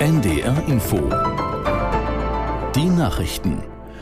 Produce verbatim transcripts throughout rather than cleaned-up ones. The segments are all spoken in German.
N D R Info. Die Nachrichten.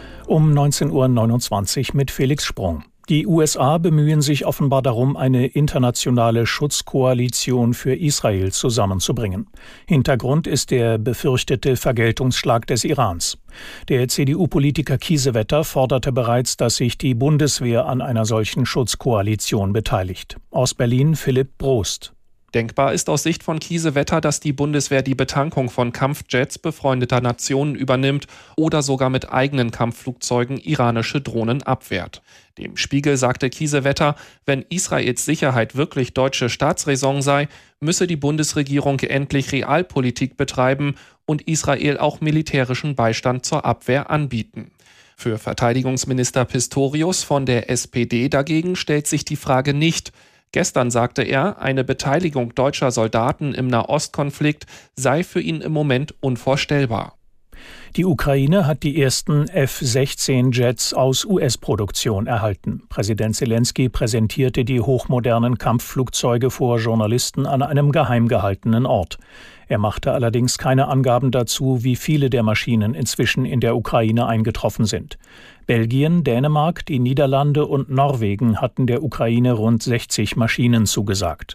Um neunzehn Uhr neunundzwanzig mit Felix Sprung. Die U S A bemühen sich offenbar darum, eine internationale Schutzkoalition für Israel zusammenzubringen. Hintergrund ist der befürchtete Vergeltungsschlag des Irans. Der C D U-Politiker Kiesewetter forderte bereits, dass sich die Bundeswehr an einer solchen Schutzkoalition beteiligt. Aus Berlin Philipp Brost. Denkbar ist aus Sicht von Kiesewetter, dass die Bundeswehr die Betankung von Kampfjets befreundeter Nationen übernimmt oder sogar mit eigenen Kampfflugzeugen iranische Drohnen abwehrt. Dem Spiegel sagte Kiesewetter, wenn Israels Sicherheit wirklich deutsche Staatsräson sei, müsse die Bundesregierung endlich Realpolitik betreiben und Israel auch militärischen Beistand zur Abwehr anbieten. Für Verteidigungsminister Pistorius von der S P D dagegen stellt sich die Frage nicht. Gestern sagte er, eine Beteiligung deutscher Soldaten im Nahostkonflikt sei für ihn im Moment unvorstellbar. Die Ukraine hat die ersten F sechzehn Jets aus U S-Produktion erhalten. Präsident Zelensky präsentierte die hochmodernen Kampfflugzeuge vor Journalisten an einem geheim gehaltenen Ort. Er machte allerdings keine Angaben dazu, wie viele der Maschinen inzwischen in der Ukraine eingetroffen sind. Belgien, Dänemark, die Niederlande und Norwegen hatten der Ukraine rund sechzig Maschinen zugesagt.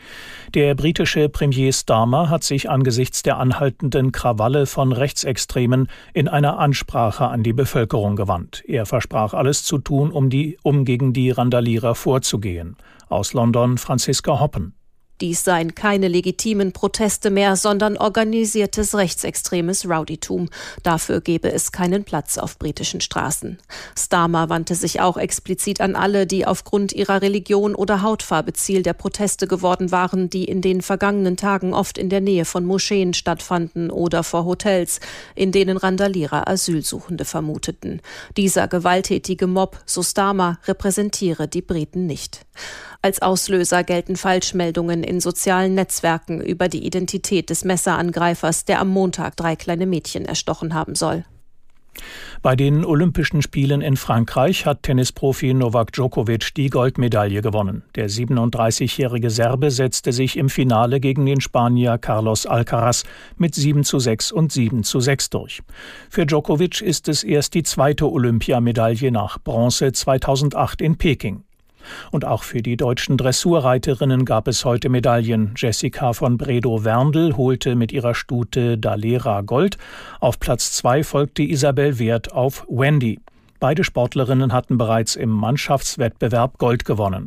Der britische Premier Starmer hat sich angesichts der anhaltenden Krawalle von Rechtsextremen in einer Ansprache an die Bevölkerung gewandt. Er versprach, alles zu tun, um, die, um gegen die Randalierer vorzugehen. Aus London Franziska Hoppen. Dies seien keine legitimen Proteste mehr, sondern organisiertes rechtsextremes Rowdytum. Dafür gebe es keinen Platz auf britischen Straßen. Starmer wandte sich auch explizit an alle, die aufgrund ihrer Religion oder Hautfarbe Ziel der Proteste geworden waren, die in den vergangenen Tagen oft in der Nähe von Moscheen stattfanden oder vor Hotels, in denen Randalierer Asylsuchende vermuteten. Dieser gewalttätige Mob, so Starmer, repräsentiere die Briten nicht. Als Auslöser gelten Falschmeldungen in sozialen Netzwerken über die Identität des Messerangreifers, der am Montag drei kleine Mädchen erstochen haben soll. Bei den Olympischen Spielen in Frankreich hat Tennisprofi Novak Djokovic die Goldmedaille gewonnen. Der siebenunddreißigjährige Serbe setzte sich im Finale gegen den Spanier Carlos Alcaraz mit sieben zu sechs und sieben zu sechs durch. Für Djokovic ist es erst die zweite Olympiamedaille nach Bronze zweitausendacht in Peking. Und auch für die deutschen Dressurreiterinnen gab es heute Medaillen. Jessica von Bredow-Werndl holte mit ihrer Stute Dalera Gold. Auf Platz zwei folgte Isabel Wert auf Wendy. Beide Sportlerinnen hatten bereits im Mannschaftswettbewerb Gold gewonnen.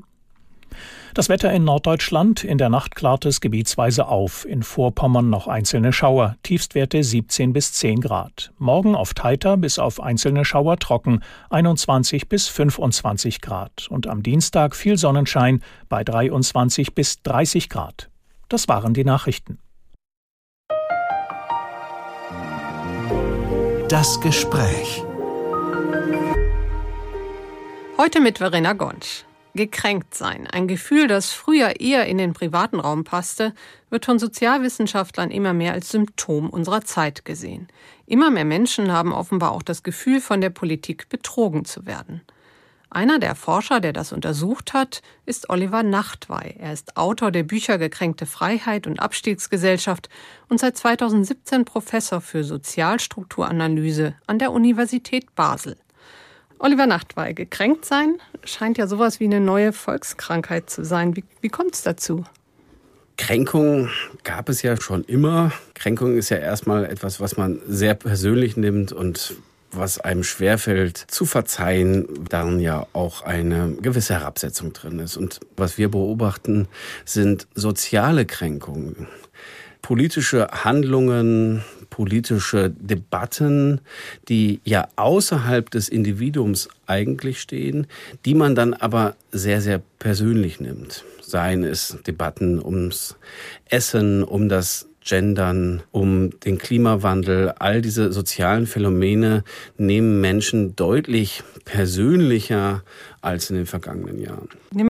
Das Wetter in Norddeutschland: in der Nacht klart es gebietsweise auf. In Vorpommern noch einzelne Schauer. Tiefstwerte siebzehn bis zehn Grad. Morgen oft heiter bis auf einzelne Schauer trocken. einundzwanzig bis fünfundzwanzig Grad. Und am Dienstag viel Sonnenschein bei dreiundzwanzig bis dreißig Grad. Das waren die Nachrichten. Das Gespräch. Heute mit Verena Gonsch. Gekränkt sein, ein Gefühl, das früher eher in den privaten Raum passte, wird von Sozialwissenschaftlern immer mehr als Symptom unserer Zeit gesehen. Immer mehr Menschen haben offenbar auch das Gefühl, von der Politik betrogen zu werden. Einer der Forscher, der das untersucht hat, ist Oliver Nachtwey. Er ist Autor der Bücher Gekränkte Freiheit und Abstiegsgesellschaft und seit zweitausendsiebzehn Professor für Sozialstrukturanalyse an der Universität Basel. Oliver Nachtwey, gekränkt sein scheint ja sowas wie eine neue Volkskrankheit zu sein. Wie, wie kommt es dazu? Kränkung gab es ja schon immer. Kränkung ist ja erstmal etwas, was man sehr persönlich nimmt und was einem schwerfällt zu verzeihen, darin ja auch eine gewisse Herabsetzung drin ist. Und was wir beobachten, sind soziale Kränkungen. Politische Handlungen, politische Debatten, die ja außerhalb des Individuums eigentlich stehen, die man dann aber sehr, sehr persönlich nimmt. Seien es Debatten ums Essen, um das Gendern, um den Klimawandel. All diese sozialen Phänomene nehmen Menschen deutlich persönlicher als in den vergangenen Jahren.